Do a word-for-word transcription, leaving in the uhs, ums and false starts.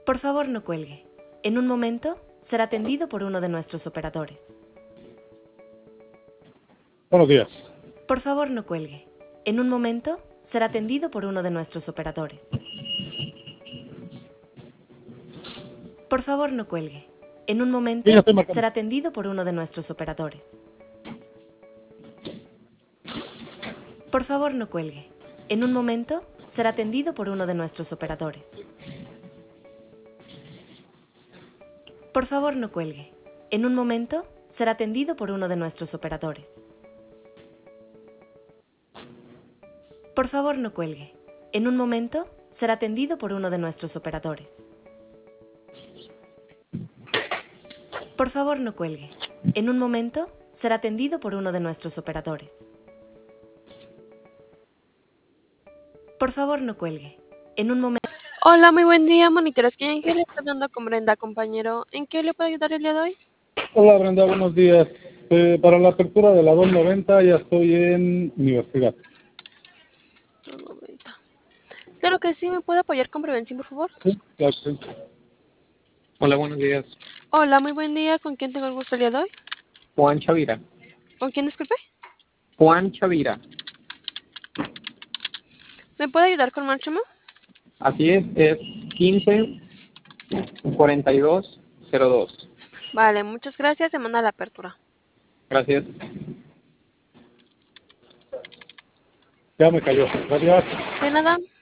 Por favor, no cuelgue. En un momento será atendido por uno de nuestros operadores. Buenos días. Por favor, no cuelgue. En un momento será atendido por uno de nuestros operadores. Por favor, no cuelgue. En un momento Sí, ya estoy marcando. será atendido por uno de nuestros operadores. Por favor, no cuelgue. En un momento será atendido por uno de nuestros operadores. Por favor, no cuelgue. En un momento será atendido por uno de nuestros operadores. Por favor, no cuelgue. En un momento será atendido por uno de nuestros operadores. Por favor, no cuelgue. En un momento será atendido por uno de nuestros operadores. Por favor, no cuelgue. En un momento... Hola, muy buen día, monitores. ¿En qué le está hablando con Brenda, compañero? ¿En qué le puedo ayudar el día de hoy? Hola Brenda, buenos días. Eh, para la apertura de la dos noventa ya estoy en universidad. Un momento. Claro que sí, ¿me puede apoyar con prevención, por favor? Sí, claro, sí. Hola, buenos días. Hola, muy buen día. ¿Con quién tengo el gusto el día de hoy? Juan Chavira. ¿Con quién, disculpe? Juan Chavira. ¿Me puede ayudar con Márchamo? Así es, es quince cuarenta y dos cero dos. Vale, muchas gracias. Se manda la apertura. Gracias. Ya me cayó. Gracias. De nada.